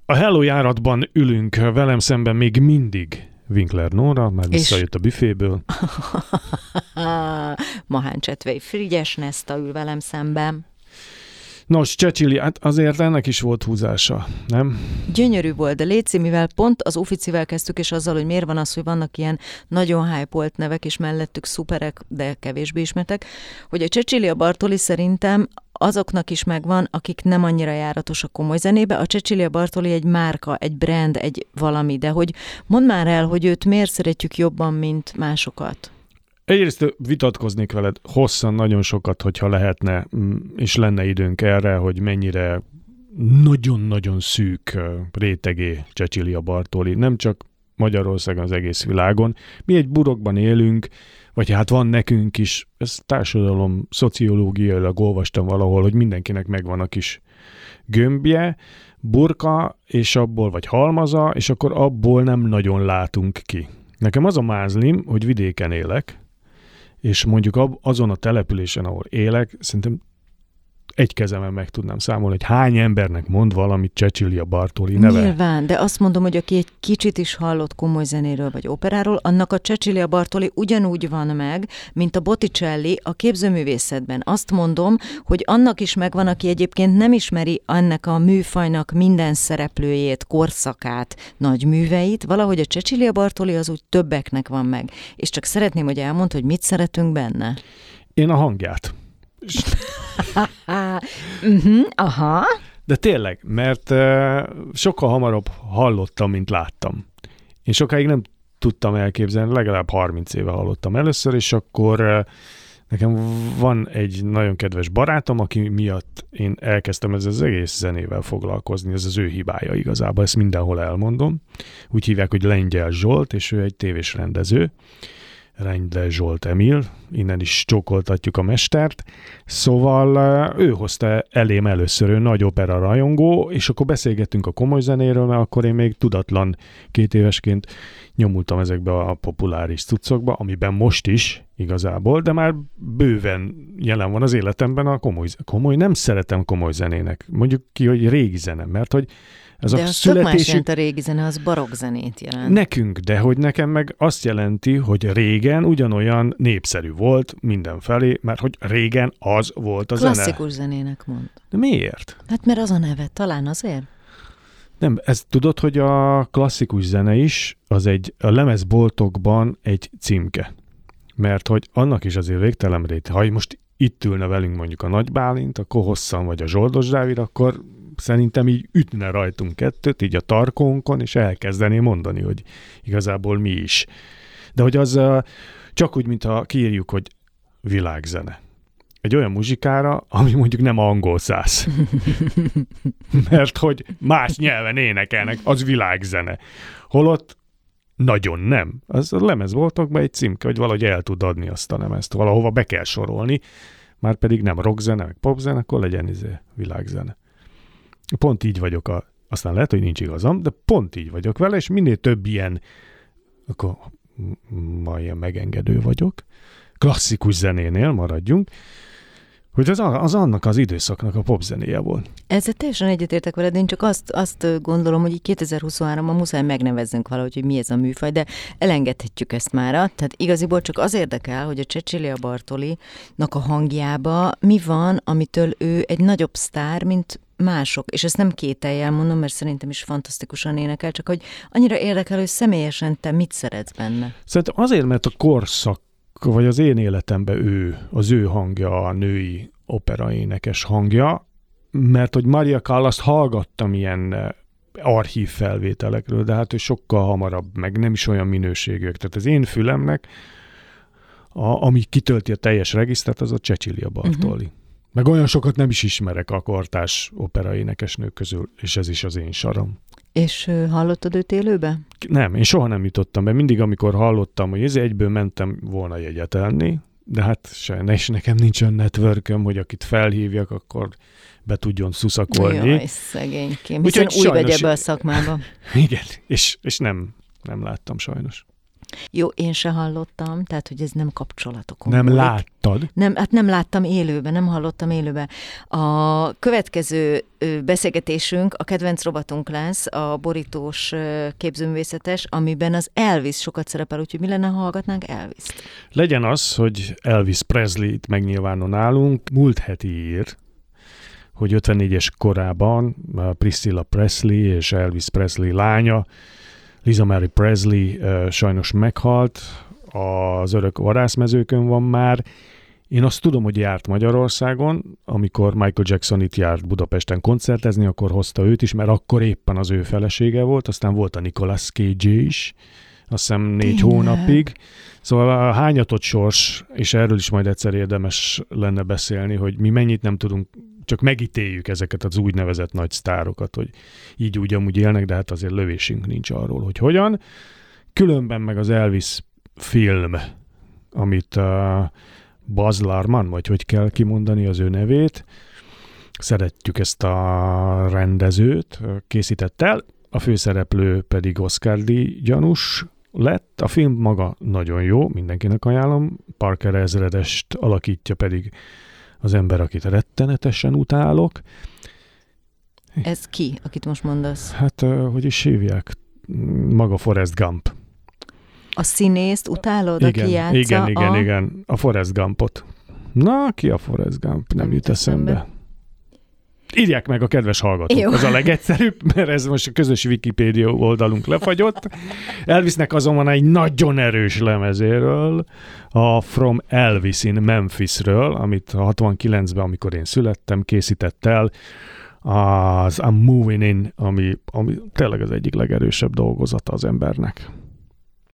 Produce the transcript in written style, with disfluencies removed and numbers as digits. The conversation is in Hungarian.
A Hello járatban ülünk, velem szemben még mindig Winkler Nóra, már visszajött a büféből. Mahán Csetvei Frigyes Neszta ül velem szemben. Nos, Csecsili, hát azért ennek is volt húzása, nem? Gyönyörű volt, de létszi, mivel pont az Uficivel kezdtük, és azzal, hogy miért van az, hogy vannak ilyen nagyon hype-olt nevek, és mellettük szuperek, de kevésbé ismertek, hogy a Cecilia Bartoli szerintem azoknak is megvan, akik nem annyira járatos a komoly zenébe. A Cecilia Bartoli egy márka, egy brand, egy valami, de hogy mondd már el, hogy őt miért szeretjük jobban, mint másokat? Egyrészt vitatkoznék veled hosszan, nagyon sokat, hogyha lehetne, és lenne időnk erre, hogy mennyire nagyon-nagyon szűk rétegé Cecilia Bartoli. Nem csak Magyarországon, az egész világon. Mi egy burokban élünk, vagy hát van nekünk is, ez társadalom szociológiailag olvastam valahol, hogy mindenkinek megvan a kis gömbje, burka, és abból, vagy halmaza, és akkor abból nem nagyon látunk ki. Nekem az a mázlim, hogy vidéken élek, és mondjuk azon a településen, ahol élek, szerintem egy kezemen meg tudnám számolni, hogy hány embernek mond valamit Cecilia Bartoli neve. Nyilván, de azt mondom, hogy aki egy kicsit is hallott komoly zenéről vagy operáról, annak a Cecilia Bartoli ugyanúgy van meg, mint a Botticelli a képzőművészetben. Azt mondom, hogy annak is megvan, aki egyébként nem ismeri ennek a műfajnak minden szereplőjét, korszakát, nagy műveit, valahogy a Cecilia Bartoli az úgy többeknek van meg. És csak szeretném, hogy elmondd, hogy mit szeretünk benne. Én a hangját. Aha. De tényleg, mert sokkal hamarabb hallottam, mint láttam. Én sokáig nem tudtam elképzelni, legalább 30 éve hallottam először, és akkor nekem van egy nagyon kedves barátom, aki miatt én elkezdtem ezzel az egész zenével foglalkozni, ez az ő hibája igazából, ezt mindenhol elmondom. Úgy hívják, hogy Lengyel Zsolt, és ő egy tévés rendező. Lengyel Zsolt Emil, innen is csókoltatjuk a mestert. Szóval ő hozta elém először, ő nagy opera rajongó, és akkor beszélgettünk a komoly zenéről, mert akkor én még tudatlan 2 évesként nyomultam ezekbe a populáris cuccokba, amiben most is igazából, de már bőven jelen van az életemben a komoly. Nem szeretem komoly zenének. Mondjuk ki, hogy régi zene, mert hogy ez de az tök más jelent a régi zene, az barokk zenét jelent. Nekünk, de hogy nekem meg azt jelenti, hogy régen ugyanolyan népszerű volt mindenfelé, mert hogy régen az volt a zene. Klasszikus zenének mond. De miért? Hát mert az a neve, talán azért. Nem, ezt tudod, hogy a klasszikus zene is az a lemezboltokban egy címke. Mert hogy annak is azért végtelen réte. Ha most itt ülne velünk mondjuk a Nagy Bálint, akkor hosszan vagy a Zsoldos Dávid, akkor szerintem így ütne rajtunk kettőt, így a tarkónkon, és elkezdené mondani, hogy igazából mi is. De hogy az csak úgy, mintha kiírjuk, hogy világzene. Egy olyan muzsikára, ami mondjuk nem angol száz. Mert hogy más nyelven énekelnek, az világzene. Holott nagyon nem. Az a lemezboltokban egy címke, hogy valahogy el tud adni azt a lemezt. Valahova be kell sorolni, már pedig nem rockzene, meg popzene, akkor legyen világzene. Pont így vagyok, aztán lehet, hogy nincs igazam, de pont így vagyok vele, és minél több ilyen, akkor ma ilyen megengedő vagyok. Klasszikus zenénél maradjunk, hogy az annak az időszaknak a popzenéje volt. Ezzel teljesen egyetértek veled, én csak azt gondolom, hogy 2023-ban muszáj megnevezzünk valahogy, hogy mi ez a műfaj, de elengedhetjük ezt mára. Tehát igaziból csak az érdekel, hogy a Cecilia Bartolinak a hangjába mi van, amitől ő egy nagyobb sztár, mint mások. És ezt nem kétellyel mondom, mert szerintem is fantasztikusan énekel, csak hogy annyira érdekel, hogy személyesen te mit szeretsz benne. Szerintem azért, mert a korszak, vagy az én életemben az ő hangja, a női operaénekes hangja, mert hogy Maria Callas-t hallgattam ilyen archív felvételekről, de hát ő sokkal hamarabb, meg nem is olyan minőségűek. Tehát az én fülemnek, ami kitölti a teljes regisztert, az a Cecilia Bartoli. Meg olyan sokat nem is ismerek a kortárs operaénekesnők közül, és ez is az én sarom. És hallottad őt élőbe? Nem, én soha nem jutottam be. Mindig, amikor hallottam, hogy egyből mentem volna jegyetelni, de hát sajnos nekem nincs olyan networköm, hogy akit felhívjak, akkor be tudjon szuszakolni. Jaj, szegénykém, hiszen új vagy ebbe a szakmába. Igen, és nem láttam sajnos. Jó, én se hallottam, tehát hogy ez nem kapcsolatokon Nem múlik. láttad? Nem láttam élőben, nem hallottam élőben. A következő beszélgetésünk, a kedvenc rovatunk lesz, a borítós képzőművészetes, amiben az Elvis sokat szerepel, úgyhogy mi lenne, ha hallgatnánk Elvist? Legyen az, hogy Elvis Presley-t megnyilvánul nálunk, múlt heti ír, hogy 54-es korában Priscilla Presley és Elvis Presley lánya, Lisa Marie Presley sajnos meghalt, az örök varászmezőkön van már. Én azt tudom, hogy járt Magyarországon, amikor Michael Jackson itt járt Budapesten koncertezni, akkor hozta őt is, mert akkor éppen az ő felesége volt, aztán volt a Nicolas Cage is, azt hiszem 4 hónapig. Szóval a hányatott sors, és erről is majd egyszer érdemes lenne beszélni, hogy mi mennyit nem tudunk, csak megítéljük ezeket az úgynevezett nagy sztárokat, hogy így úgy amúgy élnek, de hát azért lövésünk nincs arról, hogy hogyan. Különben meg az Elvis film, amit Baz Luhrmann, vagy hogy kell kimondani az ő nevét, szeretjük ezt a rendezőt, készített el, a főszereplő pedig Oscar-díj gyanús lett. A film maga nagyon jó, mindenkinek ajánlom, Parker ezredest alakítja pedig az ember, akit rettenetesen utálok. Ez ki, akit most mondasz? Hát, hogy is hívják? Maga Forrest Gump. A színészt utálod, aki játsza? Igen. A Forrest Gumpot. Na, ki a Forrest Gump? Nem jut eszembe. Írják meg a kedves hallgatók. Jó. Ez a legegyszerűbb, mert ez most a közös Wikipédia oldalunk lefagyott. Elvisnek azonban egy nagyon erős lemezéről, a From Elvis in Memphisről, amit 69-ben, amikor én születtem, készített el, az I'm Moving In, ami tényleg az egyik legerősebb dolgozata az embernek.